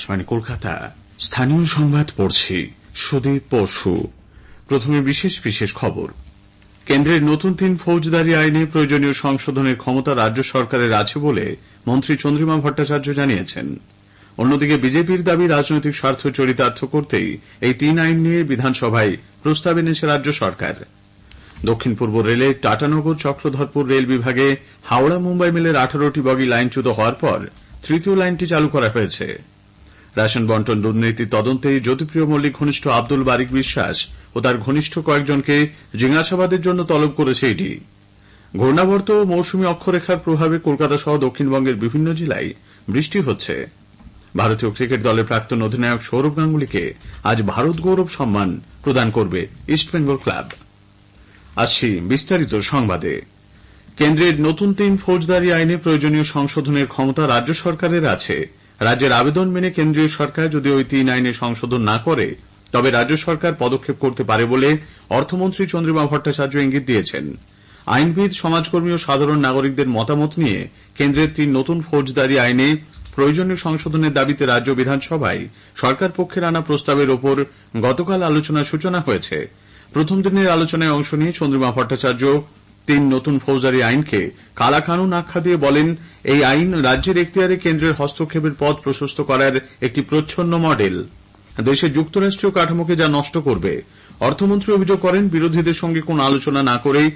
আকাশবাণী কলকাতা। স্থানীয় সংবাদ পড়ছি সুদীপ পশু। প্রথমে বিশেষ বিশেষ খবর। কেন্দ্রের নতুন 3 ফৌজদারি আইনে প্রয়োজনীয় সংশোধনের ক্ষমতা রাজ্য সরকারের আছে বলে মন্ত্রী চন্দ্রিমা ভট্টাচার্য জানিয়েছেন। অন্যদিকে বিজেপির দাবি রাজনৈতিক স্বার্থ চরিতার্থ করতেই এই 3 আইন নিয়ে বিধানসভায় প্রস্তাব এনেছে রাজ্য সরকার। দক্ষিণ পূর্ব রেলে টাটানগর চক্রধরপুর রেল বিভাগে হাওড়া মুম্বাই মেলের 18টি বগি লাইনচ্যুত হওয়ার পর তৃতীয় লাইনটি চালু করা হয়েছে। রেশন বন্টন দুর্নীতি তদন্তে জ্যোতিপ্রিয় মল্লিক ঘনিষ্ঠ আব্দুল বারিক বিশ্বাস ও তার ঘনিষ্ঠ কয়েকজনকে জিজ্ঞাসাবাদের জন্য তলব করেছে ইডি। ঘূর্ণাবর্ত ও মৌসুমী অক্ষরেখার প্রভাবে কলকাতা সহ দক্ষিণবঙ্গের বিভিন্ন জেলায় বৃষ্টি হচ্ছে। ভারতীয় ক্রিকেট দলের প্রাক্তন অধিনায়ক সৌরভ গাঙ্গুলিকে আজ ভারত গৌরব সম্মান প্রদান করবে ইস্টবেঙ্গল ক্লাব। আসছি বিস্তারিত সংবাদে। কেন্দ্রের নতুন 3 ফৌজদারি আইনে প্রয়োজনীয় সংশোধনের ক্ষমতা রাজ্য সরকারের আছে। রাজ্যের আবেদন মেনে কেন্দ্রীয় সরকার যদি ওই 3 আইনে সংশোধন না করে তবে রাজ্য সরকার পদক্ষেপ করতে পারে বলে অর্থমন্ত্রী চন্দ্রিমা ভট্টাচার্য ইঙ্গিত দিয়েছেন। আইনবিদ, সমাজকর্মী ও সাধারণ নাগরিকদের মতামত নিয়ে কেন্দ্রের 3 নতুন ফৌজদারি আইনে প্রয়োজনীয় সংশোধনের দাবিতে রাজ্য বিধানসভায় সরকার পক্ষের আনা প্রস্তাবের ওপর গতকাল আলোচনার সূচনা হয়েছে। প্রথম দিনের আলোচনায় অংশ নিয়ে চন্দ্রিমা ভট্টাচার্য 3 নতুন ফৌজদারি আইনকে কালাকানুন আখ্যা দিয়ে বলেন, এই আইন রাজ্যের এখতিয়ারে কেন্দ্রের হস্তক্ষেপের পথ প্রশস্ত করার একটি প্রচ্ছন্ন মডেল। দেশের যুক্তরাষ্ট্রীয় কাঠামোকে যা নষ্ট করবে। অর্থমন্ত্রী অভিযোগ করেন, বিরোধীদের সঙ্গে কোন আলোচনা না করেই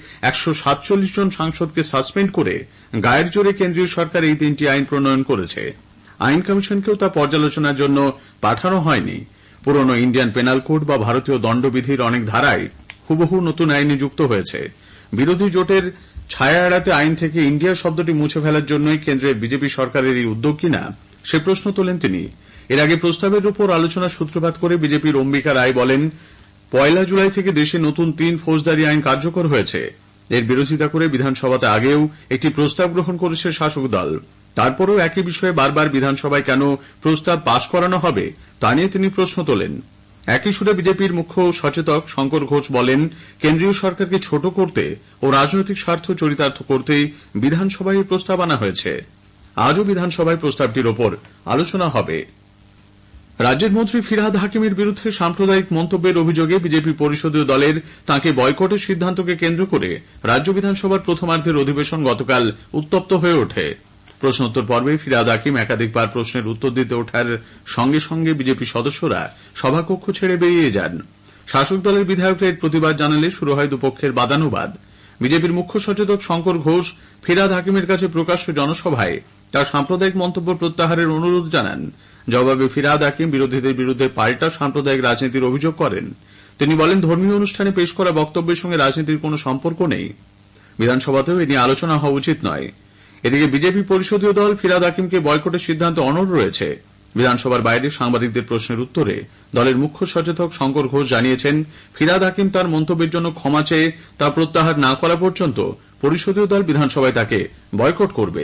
147 জন সাংসদকে সাসপেন্ড করে গায়ের জোরে কেন্দ্রীয় সরকার এই 3টি আইন প্রণয়ন করেছে। আইন কমিশনকেও তা পর্যালোচনার জন্য পাঠানো হয়নি। পুরনো ইন্ডিয়ান পেনাল কোড বা ভারতীয় দণ্ডবিধির অনেক ধারায় হুবহু নতুন আইনে যুক্ত হয়েছে। বিরোধী জোটের ছায়া এড়াতে আইন থেকে ইন্ডিয়া শব্দটি মুছে ফেলার জন্যই কেন্দ্রের বিজেপি সরকারের এই উদ্যোগ কিনা সে প্রশ্ন তোলেন তিনি। এর আগে প্রস্তাবের উপর আলোচনার সূত্রপাত করে বিজেপির অম্বিকা রায় বলেন, 1 জুলাই থেকে দেশে নতুন 3 ফৌজদারি আইন কার্যকর হয়েছে। এর বিরোধিতা করে বিধানসভাতে আগেও একটি প্রস্তাব গ্রহণ করেছে শাসক দল। তারপরেও একই বিষয়ে বারবার বিধানসভায় কেন প্রস্তাব পাশ করানো হবে তা নিয়ে তিনি প্রশ্ন তোলেন। একই সুরে বিজেপির মুখ্য সচেতক শঙ্কর ঘোষ বলেন, কেন্দ্রীয় সরকারকে ছোট করতে ও রাজনৈতিক স্বার্থ চরিতার্থ করতেই বিধানসভায় এই প্রস্তাব আনা হয়েছে। আজও বিধানসভায় প্রস্তাবটির ওপর আলোচনা হবে। রাজ্যের মন্ত্রী ফিরহাদ হাকিমের বিরুদ্ধে সাম্প্রদায়িক মন্তব্যের অভিযোগে বিজেপি পরিষদীয় দলের তাঁকে বয়কটের সিদ্ধান্তকে কেন্দ্র করে রাজ্য বিধানসভার প্রথমার্ধের অধিবেশন গতকাল উত্তপ্ত হয়ে ওঠে। প্রশ্নোত্তর পর্বে ফিরহাদ হাকিম একাধিকবার প্রশ্নের উত্তর দিতে ওঠার সঙ্গে সঙ্গে বিজেপি সদস্যরা সভাকক্ষ ছেড়ে বেরিয়ে যান। শাসক দলের বিধায়করা এর প্রতিবাদ জানালে শুরু হয় দুপক্ষের বাদানুবাদ। বিজেপির মুখ্য সচেতক শঙ্কর ঘোষ ফিরহাদ হাকিমের কাছে প্রকাশ্য জনসভায় তার সাম্প্রদায়িক মন্তব্য প্রত্যাহারের অনুরোধ জানান। জবাবে ফিরহাদ হাকিম বিরোধীদের বিরুদ্ধে পাল্টা সাম্প্রদায়িক রাজনীতির অভিযোগ করেন। তিনি বলেন, ধর্মীয় অনুষ্ঠানে পেশ করা বক্তব্যের সঙ্গে রাজনীতির কোন সম্পর্ক নেই। বিধানসভাতেও এ নিয়ে আলোচনা হওয়া উচিত নয়। এদিকে বিজেপি পরিষদীয় দল ফিরহাদ হাকিমকে বয়কটের সিদ্ধান্তে অনড় রয়েছে। বিধানসভার বাইরে সাংবাদিকদের প্রশ্নের উত্তরে দলের মুখ্য সচেতক শঙ্কর ঘোষ জানিয়েছেন, ফিরহাদ হাকিম তার মন্তব্যের জন্য ক্ষমা চেয়ে তা প্রত্যাহার না করা পর্যন্ত পরিষদীয় দল বিধানসভায় তাকে বয়কট করবে।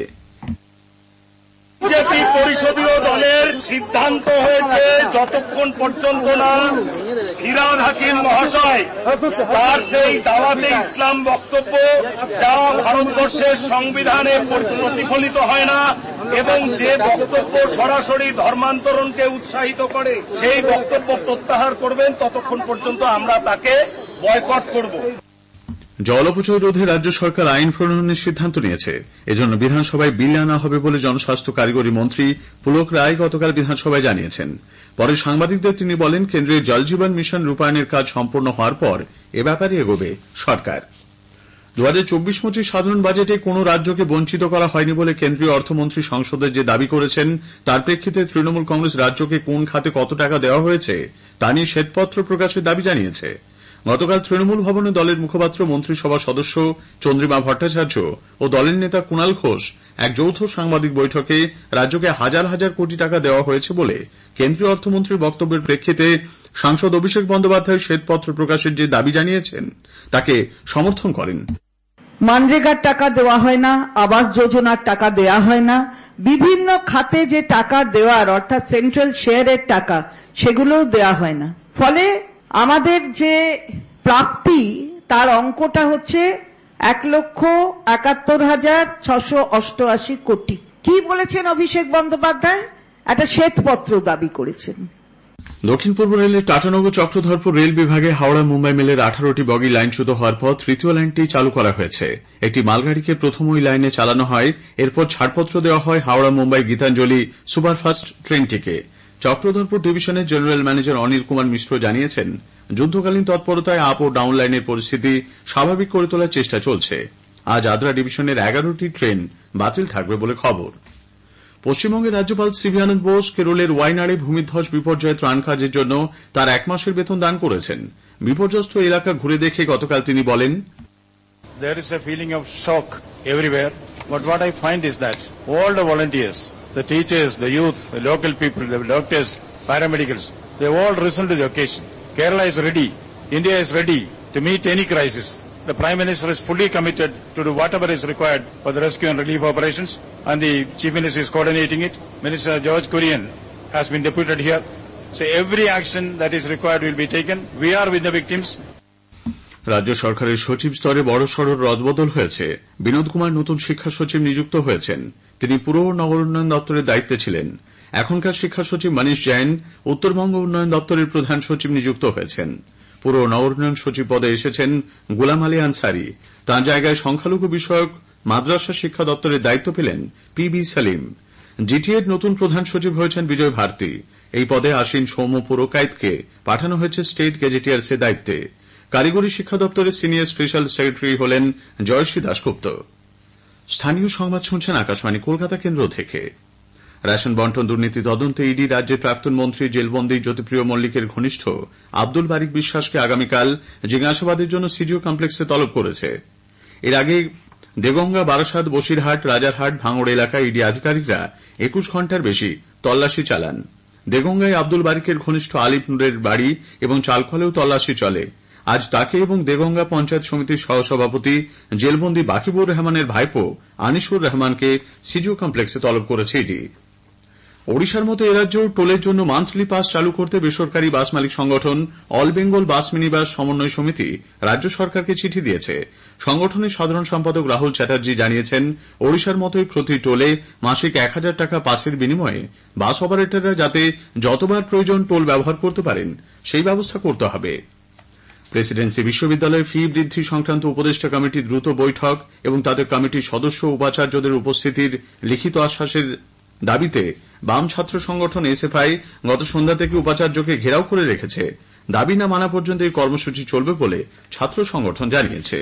বিজেপি পরিষদীয় দলের সিদ্ধান্ত হয়েছে, যতক্ষণ পর্যন্ত না ফিরহাদ হাকিম মহাশয় তার সেই দাওয়াতে ইসলাম বক্তব্য যা ভারতবর্ষের সংবিধানে প্রতিফলিত হয় না এবং যে বক্তব্য সরাসরি ধর্মান্তরণকে উৎসাহিত করে সেই বক্তব্য প্রত্যাহার করবেন, ততক্ষণ পর্যন্ত আমরা তাকে বয়কট করব। জল অপচয় রোধে রাজ্য সরকার আইন প্রণয়নের সিদ্ধান্ত নিয়েছে। এজন্য বিধানসভায় বিল আনা হবে বলে জনস্বাস্থ্য কারিগরি মন্ত্রী পুলক রায় গতকাল বিধানসভায় জানিয়েছেন। পরে সাংবাদিকদের তিনি বলেন, কেন্দ্রের জল জীবন মিশন রূপায়ণের কাজ সম্পন্ন হওয়ার পর এ ব্যাপারে এগোবে সরকার। 2024-25 সাধারণ বাজেটে কোন রাজ্যকে বঞ্চিত করা হয়নি বলে কেন্দ্রীয় অর্থমন্ত্রী সংসদে যে দাবি করেছেন, তার প্রেক্ষিতে তৃণমূল কংগ্রেস রাজ্যকে কোন খাতে কত টাকা দেওয়া হয়েছে তা নিয়ে শ্বেতপত্র প্রকাশের দাবি জানিয়েছে। গতকাল তৃণমূল ভবনে দলের মুখপাত্র মন্ত্রিসভা সদস্য চন্দ্রিমা ভট্টাচার্য ও দলের নেতা কুণাল ঘোষ এক যৌথ সাংবাদিক বৈঠকে রাজ্যকে হাজার হাজার কোটি টাকা দেওয়া হয়েছে বলে কেন্দ্রীয় অর্থমন্ত্রীর বক্তব্যের প্রেক্ষিতে সাংসদ অভিষেক বন্দ্যোপাধ্যায় শ্বেতপত্র প্রকাশের যে দাবি জানিয়েছেন তাকে সমর্থন করেন। মানরেগার টাকা দেওয়া হয় না, আবাস যোজনার টাকা দেওয়া হয় না, বিভিন্ন খাতে যে টাকা দেওয়ার অর্থাৎ সেন্ট্রাল শেয়ারের টাকা সেগুলোও দেওয়া হয় না। ফলে আমাদের যে প্রাপ্তি তার অঙ্কটা হচ্ছে 1,71,688 কোটি। কি বলেছেন অভিষেক বন্দ্যোপাধ্যায়? একটা শ্বেতপত্র দাবি করেছেন। দক্ষিণ পূর্ব রেলের টাটানগর চক্রধরপুর রেল বিভাগে হাওড়া মুম্বাই মেলের 18টি বগি লাইনচ্যুত হওয়ার পর তৃতীয় লাইনটি চালু করা হয়েছে। একটি মালগাড়িকে প্রথম ওই লাইনে চালানো হয়, এরপর ছাড়পত্র দেওয়া হয় হাওড়া মুম্বাই গীতাঞ্জলি সুপারফাস্ট ট্রেনটিকে। চক্রধরপুর ডিভিশনের জেনারেল ম্যানেজার অনিল কুমার মিশ্র জানিয়েছেন, যুদ্ধকালীন তৎপরতায় আপ ও ডাউন লাইনের পরিস্থিতি স্বাভাবিক করে তোলার চেষ্টা চলছে। আজ আদ্রা ডিভিশনের 11টি ট্রেন বাতিল থাকবে বলে খবর। পশ্চিমবঙ্গের রাজ্যপাল সিভি আনন্দ বোস কেরলের ওয়াইনাড়ে ভূমিধ্বস বিপর্যয়ে ত্রাণ কাজের জন্য তার 1 মাসের বেতন দান করেছেন। বিপর্যস্ত এলাকা ঘুরে দেখে গতকাল তিনি বলেন, There is a feeling of shock everywhere, but what I find is that all the volunteers, the teachers, the youth, the local people, the doctors, paramedicals, they have all risen to the occasion. Kerala is ready. India is ready to meet any crisis. The Prime Minister is fully committed to do whatever is required for the rescue and relief operations, and the Chief Minister is coordinating it. Minister George Kurian has been deputed here. So every action that is required will be taken. We are with the victims. রাজ্য সরকারের সচিব স্তরে বড়সড় রদবদল হয়েছে। বিনোদ কুমার নতুন শিক্ষা সচিব নিযুক্ত হয়েছেন। তিনি পুর ও নগর উন্নয়ন দপ্তরের দায়িত্বে ছিলেন। এখনকার শিক্ষা সচিব মনীষ জৈন উত্তরবঙ্গ উন্নয়ন দপ্তরের প্রধান সচিব নিযুক্ত হয়েছেন। পুর ও নগর উন্নয়ন সচিব পদে এসেছেন গোলাম আলী আনসারি। তাঁর জায়গায় সংখ্যালঘু বিষয়ক মাদ্রাসা শিক্ষা দপ্তরের দায়িত্ব পেলেন PB সালিম। জিটিএর নতুন প্রধান সচিব হয়েছেন বিজয় ভারতী। এই পদে আসীন সৌম্য পুরকায়েতকে পাঠানো হয়েছে স্টেট গেজেটিয়ার্সের দায়িত্বে। কারিগরি শিক্ষা দপ্তরের সিনিয়র স্পেশাল সেক্রেটারি হলেন জয়শ্রী দাশগুপ্ত। স্থানীয় সংবাদ শুনছেন আকাশবাণী কলকাতা কেন্দ্র থেকে। রেশন বন্টন দুর্নীতি তদন্তে ইডি রাজ্যের প্রাক্তন মন্ত্রী জেলবন্দী জ্যোতিপ্রিয় মল্লিকের ঘনিষ্ঠ আব্দুল বারিক বিশ্বাসকে আগামীকাল জিজ্ঞাসাবাদের জন্য সিজিও কমপ্লেক্সে তলব করেছে। এর আগে দেগঙ্গা, বারাসাত, বসিরহাট, রাজারহাট, ভাঙড় এলাকায় ইডি আধিকারিকরা 21 ঘণ্টার বেশি তল্লাশি চালান। দেগঙ্গায় আব্দুল বারিকের ঘনিষ্ঠ আলিফ নুরের বাড়ি এবং চালকলেও তল্লাশি চলে। আজ তাকে এবং দেগঙ্গা পঞ্চায়েত সমিতির সহসভাপতি জেলবন্দী বাকিবুর রহমানের ভাইপো আনিসুর রহমানকে সিজিও কমপ্লেক্সে তলব করেছে ইডি। ওড়িশার মতো এরাজ্যেও টোলের জন্য মান্থলি পাস চালু করতে বেসরকারি বাস মালিক সংগঠন অল বেঙ্গল বাস মিনিবাস সমন্বয় সমিতি রাজ্য সরকারকে চিঠি দিয়েছে। সংগঠনের সাধারণ সম্পাদক রাহুল চ্যাটার্জি জানিয়েছেন, ওড়িশার মতোই প্রতি টোলে মাসিক 1000 টাকা পাসের বিনিময়ে বাস অপারেটররা যাতে যতবার প্রয়োজন টোল ব্যবহার করতে পারেন সেই ব্যবস্থা করতে হবে। প্রেসিডেন্সি বিশ্ববিদ্যালয়ে ফি বৃদ্ধি সংক্রান্ত উপদেষ্টা কমিটির দ্রুত বৈঠক এবং তাদের কমিটির সদস্য উপাচার্যদের উপস্থিতির লিখিত আশ্বাসের দাবিতে বাম ছাত্র সংগঠন এসএফআই গত সন্ধ্যা থেকে উপাচার্যকে ঘেরাও করে রেখেছে। দাবি না মানা পর্যন্ত এই কর্মসূচি চলবে বলে ছাত্র সংগঠন জানিয়েছে।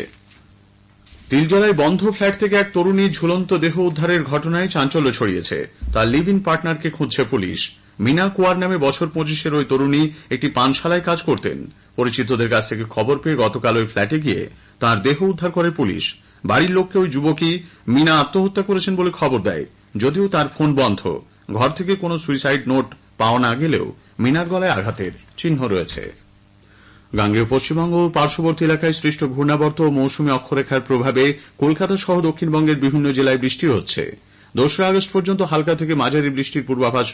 তিলজলায় বন্ধ ফ্ল্যাট থেকে এক তরুণীর ঝুলন্ত দেহ উদ্ধারের ঘটনায় চাঞ্চল্য ছড়িয়েছে। তার লিভ ইন পার্টনারকে খুঁজছে পুলিশ। মিনা কুয়ার নামে বছর 25-এর ওই তরুণী একটি পানশালায় কাজ করতেন। পরিচিতদের কাছ থেকে খবর পেয়ে গতকাল ওই ফ্ল্যাটে গিয়ে তাঁর দেহ উদ্ধার করে পুলিশ। বাড়ির লোককে ওই যুবকই মিনা আত্মহত্যা করেছেন বলে খবর দেয়, যদিও তার ফোন বন্ধ। ঘর থেকে কোনো সুইসাইড নোট পাওয়া না গেলেও মিনার গলায় আঘাতের চিহ্ন রয়েছে। গাঙ্গেয় পশ্চিমবঙ্গ ও পার্শ্ববর্তী এলাকায় সৃষ্ট ঘূর্ণাবর্ত ও মৌসুমী অক্ষরেখার প্রভাবে কলকাতা সহ দক্ষিণবঙ্গের বিভিন্ন জেলায় বৃষ্টি হচ্ছে। 2 আগস্ট পর্যন্ত হালকা থেকে মাঝারি বৃষ্টির পূর্বাভাস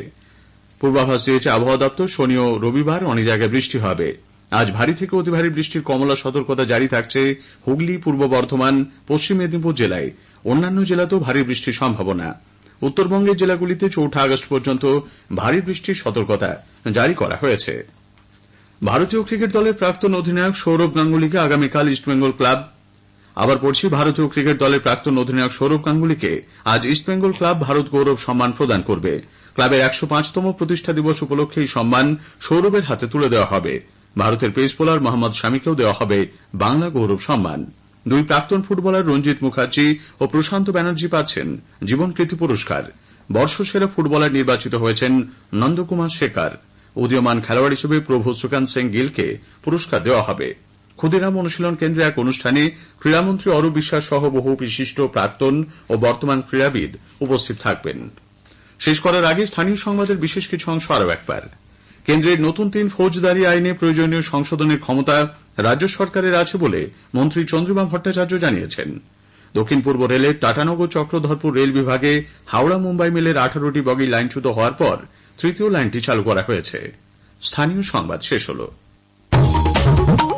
দিয়েছে আবহাওয়া দপ্তর। শনি ও রবিবার অনেক জায়গায় বৃষ্টি হবে। আজ ভারী থেকে অতি ভারী বৃষ্টির কমলা সতর্কতা জারি থাকছে হুগলি, পূর্ব বর্ধমান, পশ্চিম মেদিনীপুর জেলায়। অন্যান্য জেলাতেও ভারী বৃষ্টির সম্ভাবনা। উত্তরবঙ্গের জেলাগুলিতে 4 আগস্ট পর্যন্ত ভারী বৃষ্টির সতর্কতা জারি করা হয়েছে। ভারতীয় ক্রিকেট দলের প্রাক্তন অধিনায়ক সৌরভ গাঙ্গুলিকে আগামীকাল ইস্টবেঙ্গল ক্লাব ভারতীয় ক্রিকেট দলের প্রাক্তন অধিনায়ক সৌরভ গাঙ্গুলিকে আজ ইস্টবেঙ্গল ক্লাব ভারত গৌরব সম্মান প্রদান করবে। ক্লাবের 105তম প্রতিষ্ঠা দিবস উপলক্ষে এই সম্মান সৌরভের হাতে তুলে দেওয়া হবে। ভারতের পেস বোলার মোহাম্মদ শামিকেও দেওয়া হবে বাংলা গৌরব সম্মান। 2 প্রাক্তন ফুটবলার রঞ্জিত মুখার্জি ও প্রশান্ত ব্যানার্জি পাচ্ছেন জীবন কৃতি পুরস্কার। বর্ষসেরা ফুটবলার নির্বাচিত হয়েছেন নন্দকুমার শেখর। উদীয়মান খেলোয়াড় হিসেবে প্রভু সুকান্ত সিং গিলকে পুরস্কার দেওয়া হবে। ক্ষুদিরাম অনুশীলন কেন্দ্রে এক অনুষ্ঠানে ক্রীড়ামন্ত্রী অরূপ বিশ্বাস সহ বহু বিশিষ্ট প্রাক্তন ও বর্তমান ক্রীড়াবিদ উপস্থিত থাকবেন। শেষ করার আগে স্থানীয় সংবাদের বিশেষ কিছু অংশ আরও একবার। কেন্দ্রের নতুন 3 ফৌজদারি আইনে প্রয়োজনীয় সংশোধনের ক্ষমতা রাজ্য সরকারের আছে বলে মন্ত্রী চন্দ্রিমা ভট্টাচার্য জানিয়েছেন। দক্ষিণ পূর্ব রেলের টাটানগর চক্রধরপুর রেল বিভাগে হাওড়া মুম্বাই মেলের 18টি বগি লাইনচ্যুত হওয়ার পর তৃতীয় লাইনটি চালু করা হয়েছে। স্থানীয় সংবাদ শেষ হল।